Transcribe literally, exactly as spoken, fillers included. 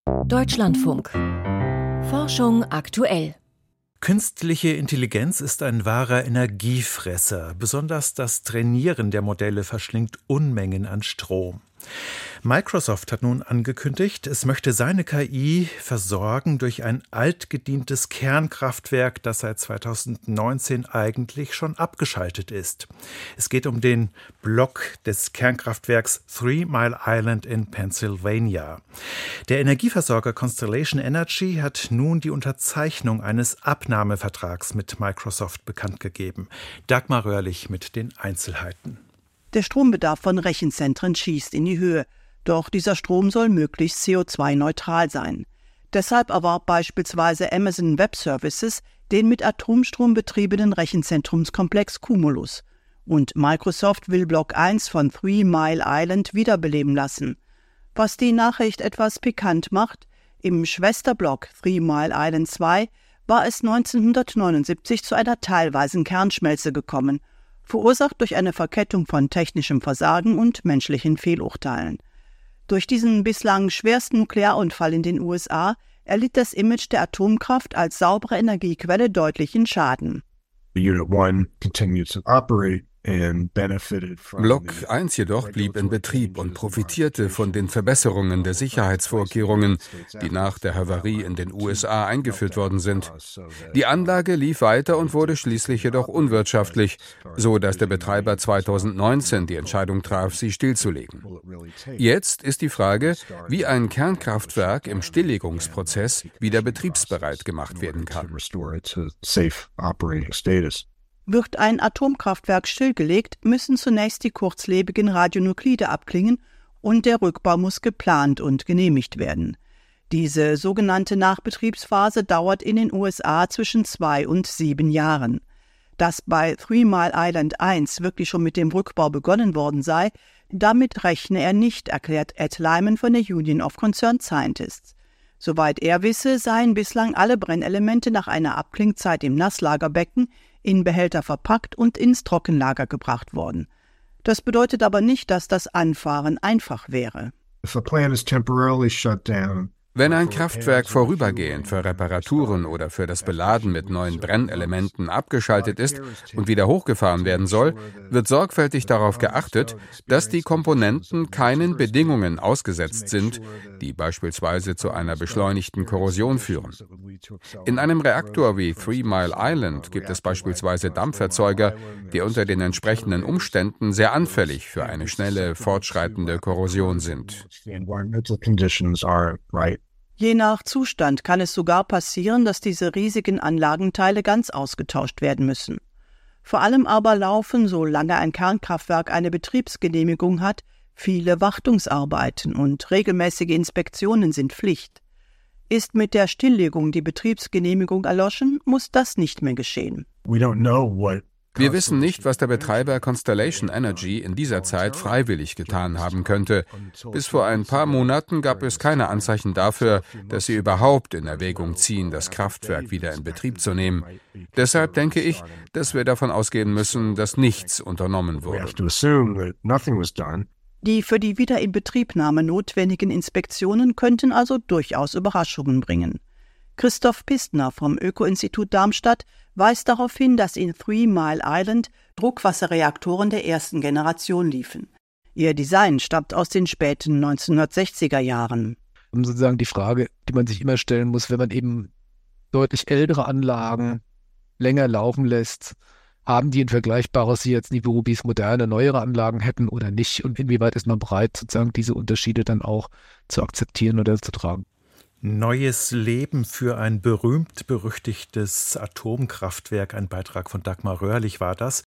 Deutschlandfunk. Forschung aktuell. Künstliche Intelligenz ist ein wahrer Energiefresser. Besonders das Trainieren der Modelle verschlingt Unmengen an Strom. Microsoft hat nun angekündigt, es möchte seine K I versorgen durch ein altgedientes Kernkraftwerk, das seit zweitausendneunzehn eigentlich schon abgeschaltet ist. Es geht um den Block des Kernkraftwerks Three Mile Island in Pennsylvania. Der Energieversorger Constellation Energy hat nun die Unterzeichnung eines Abnahmevertrags mit Microsoft bekannt gegeben. Dagmar Röhrlich mit den Einzelheiten. Der Strombedarf von Rechenzentren schießt in die Höhe. Doch dieser Strom soll möglichst C O zwei neutral sein. Deshalb erwarb beispielsweise Amazon Web Services den mit Atomstrom betriebenen Rechenzentrumskomplex Cumulus. Und Microsoft will Block eins von Three Mile Island wiederbeleben lassen. Was die Nachricht etwas pikant macht: Im Schwesterblock Three Mile Island zwei war es neunzehnhundertneunundsiebzig zu einer teilweisen Kernschmelze gekommen, verursacht durch eine Verkettung von technischem Versagen und menschlichen Fehlurteilen. Durch diesen bislang schwersten Nuklearunfall in den U S A erlitt das Image der Atomkraft als saubere Energiequelle deutlichen Schaden. Unit one continued to operate. Block eins jedoch blieb in Betrieb und profitierte von den Verbesserungen der Sicherheitsvorkehrungen, die nach der Havarie in den U S A eingeführt worden sind. Die Anlage lief weiter und wurde schließlich jedoch unwirtschaftlich, so dass der Betreiber zweitausendneunzehn die Entscheidung traf, sie stillzulegen. Jetzt ist die Frage, wie ein Kernkraftwerk im Stilllegungsprozess wieder betriebsbereit gemacht werden kann. Wird ein Atomkraftwerk stillgelegt, müssen zunächst die kurzlebigen Radionuklide abklingen und der Rückbau muss geplant und genehmigt werden. Diese sogenannte Nachbetriebsphase dauert in den U S A zwischen zwei und sieben Jahren. Dass bei Three Mile Island eins wirklich schon mit dem Rückbau begonnen worden sei, damit rechne er nicht, erklärt Ed Lyman von der Union of Concerned Scientists. Soweit er wisse, seien bislang alle Brennelemente nach einer Abklingzeit im Nasslagerbecken in Behälter verpackt und ins Trockenlager gebracht worden. Das bedeutet aber nicht, dass das Anfahren einfach wäre. If a plant is temporarily shut down, Wenn ein Kraftwerk vorübergehend für Reparaturen oder für das Beladen mit neuen Brennelementen abgeschaltet ist und wieder hochgefahren werden soll, wird sorgfältig darauf geachtet, dass die Komponenten keinen Bedingungen ausgesetzt sind, die beispielsweise zu einer beschleunigten Korrosion führen. In einem Reaktor wie Three Mile Island gibt es beispielsweise Dampferzeuger, die unter den entsprechenden Umständen sehr anfällig für eine schnelle, fortschreitende Korrosion sind. Je nach Zustand kann es sogar passieren, dass diese riesigen Anlagenteile ganz ausgetauscht werden müssen. Vor allem aber laufen, solange ein Kernkraftwerk eine Betriebsgenehmigung hat, viele Wartungsarbeiten und regelmäßige Inspektionen sind Pflicht. Ist mit der Stilllegung die Betriebsgenehmigung erloschen, muss das nicht mehr geschehen. we don't know what Wir wissen nicht, was der Betreiber Constellation Energy in dieser Zeit freiwillig getan haben könnte. Bis vor ein paar Monaten gab es keine Anzeichen dafür, dass sie überhaupt in Erwägung ziehen, das Kraftwerk wieder in Betrieb zu nehmen. Deshalb denke ich, dass wir davon ausgehen müssen, dass nichts unternommen we have wurde. to assume that nothing was done. Die für die Wiederinbetriebnahme notwendigen Inspektionen könnten also durchaus Überraschungen bringen. Christoph Pistner vom Öko-Institut Darmstadt weist darauf hin, dass in Three Mile Island Druckwasserreaktoren der ersten Generation liefen. Ihr Design stammt aus den späten neunzehnhundertsechziger Jahren. Sozusagen die Frage, die man sich immer stellen muss, wenn man eben deutlich ältere Anlagen länger laufen lässt, haben die ein vergleichbares Sicherheitsniveau, wie es moderne, neuere Anlagen hätten oder nicht? Und inwieweit ist man bereit, sozusagen diese Unterschiede dann auch zu akzeptieren oder zu tragen? Neues Leben für ein berühmt-berüchtigtes Atomkraftwerk. Ein Beitrag von Dagmar Röhrlich war das.